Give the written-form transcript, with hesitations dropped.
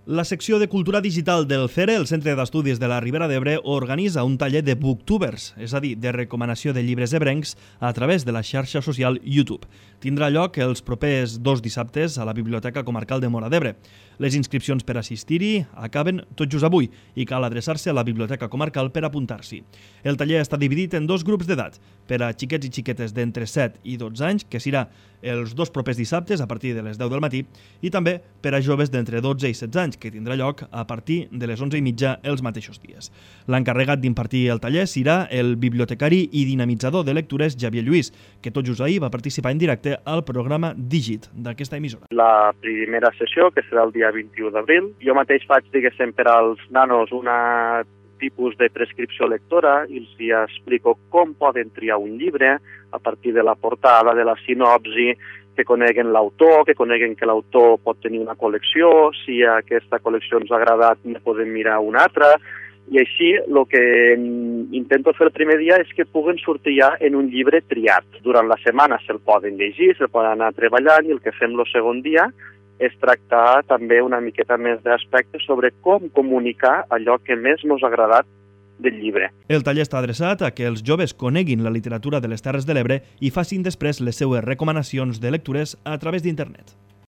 La secció de Cultura Digital del CERE, el Centre d'Estudis de la Ribera d'Ebre, organitza un taller de booktubers, és a dir, de recomanació de llibres ebrencs a través de la xarxa social YouTube. Tindrà lloc els propers 2 dissabtes a la Biblioteca Comarcal de Móra d'Ebre. Les inscripcions per assistir-hi acaben tot just avui i cal adreçar-se a la Biblioteca Comarcal per apuntar-s'hi. El taller està dividit en 2 grups d'edat, per a xiquets i xiquetes d'entre 7 i 12 anys, que serà els 2 propers dissabtes a partir de les 10 del matí, i també per a joves d'entre 12 i 16 anys, que tindrà lloc a partir de les 11:30 els mateixos dies. L'encarregat d'impartir el taller serà el bibliotecari i dinamitzador de lectures Xavier Lluís, que tot just ahir va participar en directe al programa Digit d'aquesta emissora. La primera sessió, que serà el dia 21 d'abril, jo mateix faig, diguéssim, per als nanos una tipus de prescripció lectora i els explico com poden triar un llibre a partir de la portada, de la sinopsi, que coneguen l'autor, que coneguen que l'autor pot tenir una col·lecció, si aquesta col·lecció ens ha agradat ne podem mirar una altra, i així el que intento fer el primer dia és que puguen sortir ja en un llibre triat. Durant la setmana se'l poden llegir, se'l poden anar treballant, i el que fem el segon dia és tractar també una miqueta més d'aspectes sobre com comunicar allò que més ens ha agradat del llibre. El taller està adreçat a que els joves coneguin la literatura de les Terres de l'Ebre i facin després les seues recomanacions de lectures a través d'internet.